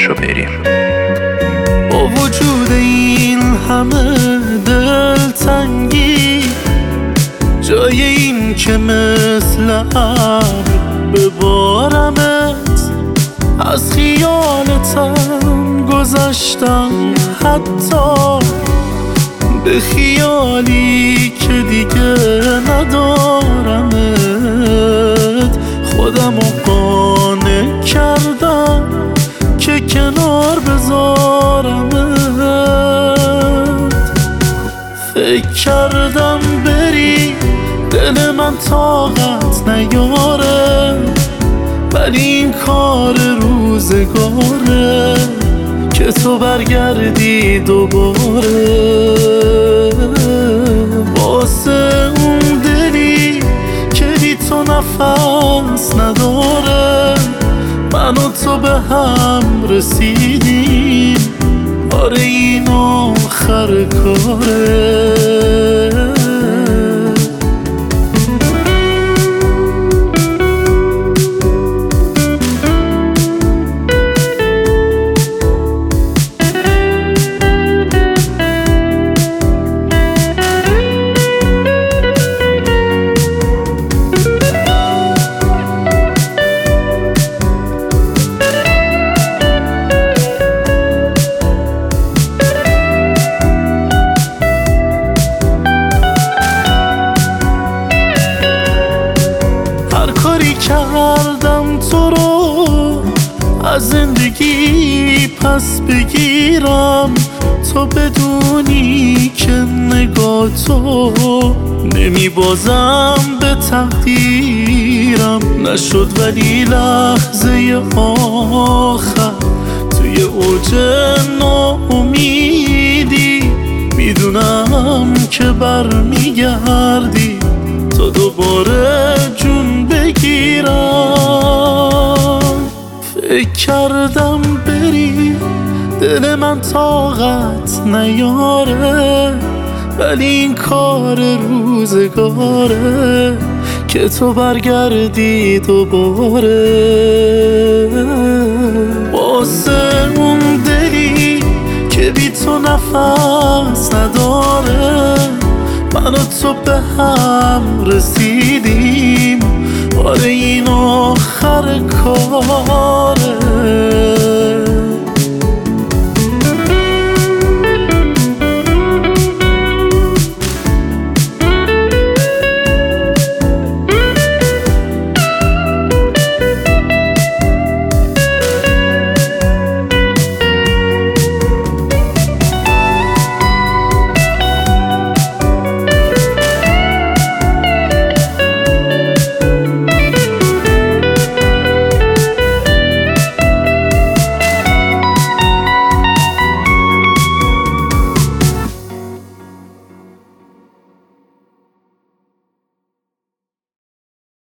پشو بریم. با وجود این همه دلتنگی، جای این که مثل ابر ببارمت، از خیالتم گذشتم حتی به خیالی که دیگه ندارمت. خودمو قانع کردم که کنار بذارمت. فکر کردم بری دل من طاقت نیاره، ولی این کار روزگاره که تو برگردی دوباره. واسه اون دلی که بی تو نفس نداره، من و تو به هم رسیدیم، آره این آخر کاره. کردم تو رو از زندگی پس بگیرم، تو بدونی که نگاه تو نمیبازم به تقدیرم. نشد ولی لحظه آخر توی اوج ناامیدی، میدونم که برمیگردی تا دوباره جون بگیرم. فکر کردم بری دل من طاقت نیاره، ولی این کار روزگاره که تو برگردی دوباره. واسه اون دلی که بی تو نفس نداره، من و تو به هم رسیدیم، آره این آخر کاره.